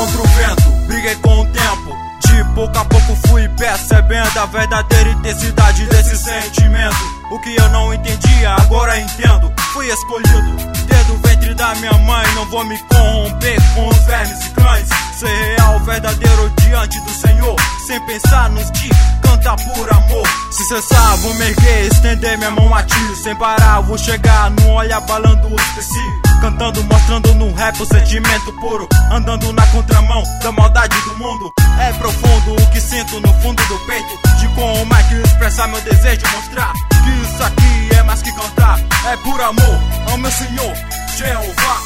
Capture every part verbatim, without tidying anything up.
contra o vento, briguei com o tempo. De pouco a pouco fui percebendo a verdadeira intensidade desse sentimento. O que eu não entendia, agora entendo. Fui escolhido desde o ventre da minha mãe. Não vou me corromper com os vermes e cães. Ser real, verdadeiro diante do Senhor, sem pensar nos que canta por amor. Se cessar, vou me erguer, estender minha mão a ti. Sem parar, vou chegar no olhar balando o esqueci. Cantando, mostrando no rap o sentimento puro. Andando na contramão da maldade do mundo. É profundo o que sinto no fundo do peito. De como é que expressar meu desejo, mostrar que isso aqui é mais que cantar. É por amor ao meu Senhor, Jeová.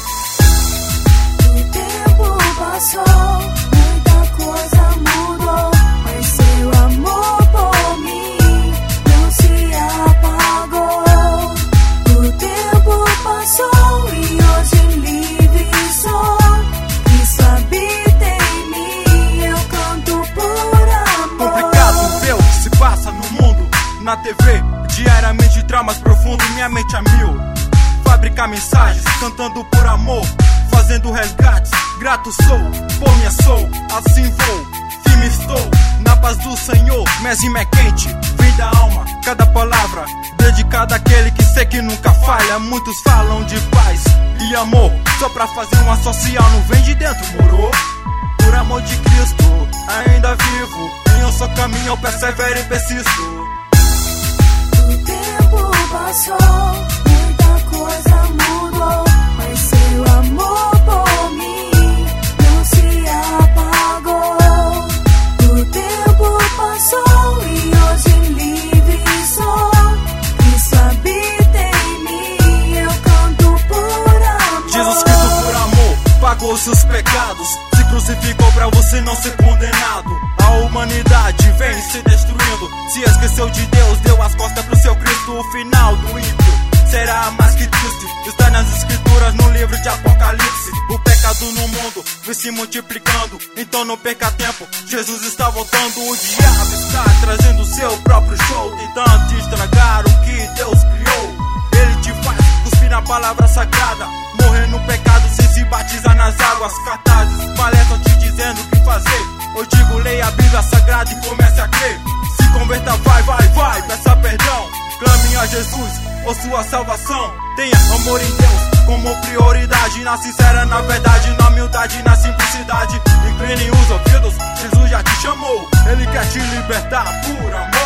O tempo passou, muita coisa mudou, mas seu amor por mim não se apagou. O tempo passou e hoje livre sou. Isso habita em mim, eu canto por amor. Complicado ver o que se passa no mundo. Na T V, diariamente dramas profundos, minha mente a mil. Fabricar mensagens, cantando por amor, fazendo resgates, grato sou, por minha sou, assim vou, firme estou, na paz do Senhor, minha rima é quente, vem da alma, cada palavra, dedicada àquele que sei que nunca falha. Muitos falam de paz e amor, só pra fazer uma social, não vem de dentro, moro? Por amor de Cristo, ainda vivo, em um só caminho eu persevero e persisto. O tempo passou, muita coisa mudou, mas seu amor por mim não se apagou. O tempo passou e hoje livre sou. Isso habita em mim, eu canto por amor. Jesus Cristo por amor pagou seus pecados, se crucificou pra você não ser condenado. A humanidade vem se destruindo, se esqueceu de Deus, deu as costas pro seu Cristo. O final do ímpio será mais que triste, está nas escrituras no livro de Apocalipse. O pecado no mundo vem se multiplicando, então não perca tempo, Jesus está voltando. O diabo está trazendo seu próprio show, tentando estragar o que Deus criou. Ele te faz cuspir na palavra sagrada, morrer no pecado sem se batizar nas águas. Cartazes, palestras te dizendo o que fazer. Eu digo, leia a Bíblia Sagrada e comece a crer. Se converta, vai, vai, vai, peça perdão. Clame a Jesus, ou sua salvação. Tenha amor em Deus como prioridade. Na sincera, na verdade, na humildade, na simplicidade. Incline os ouvidos, Jesus já te chamou. Ele quer te libertar por amor.